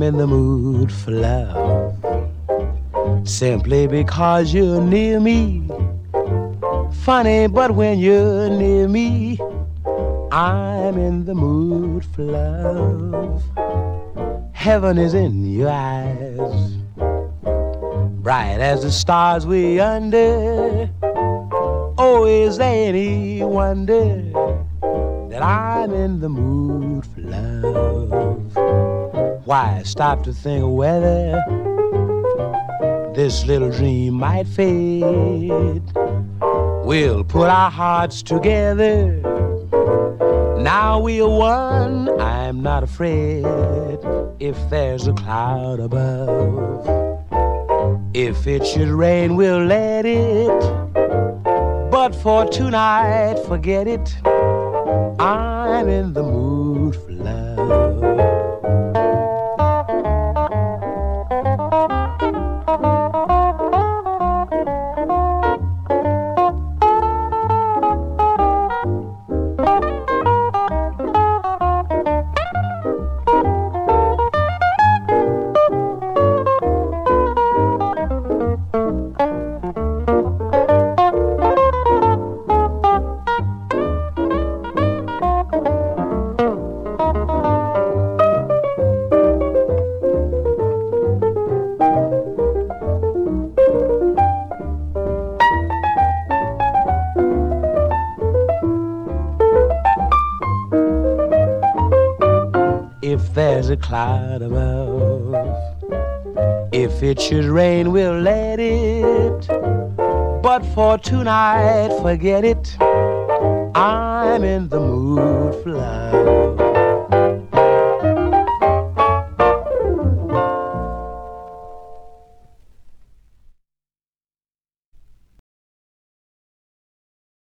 in the mood for love. Simply because you're near me. Funny, but when you're near me, I'm in the mood for love. Heaven is in your eyes, bright as the stars we under. Oh, is there any wonder that I'm in the mood for love? Why stop to think of whether this little dream might fade? We'll put our hearts together. Now we are one. I'm not afraid if there's a cloud above. If it should rain, we'll let it. But for tonight, forget it. I'm in the mood for love. If there's a cloud above, if it should rain, we'll let it. But for tonight, forget it. I'm in the mood for love.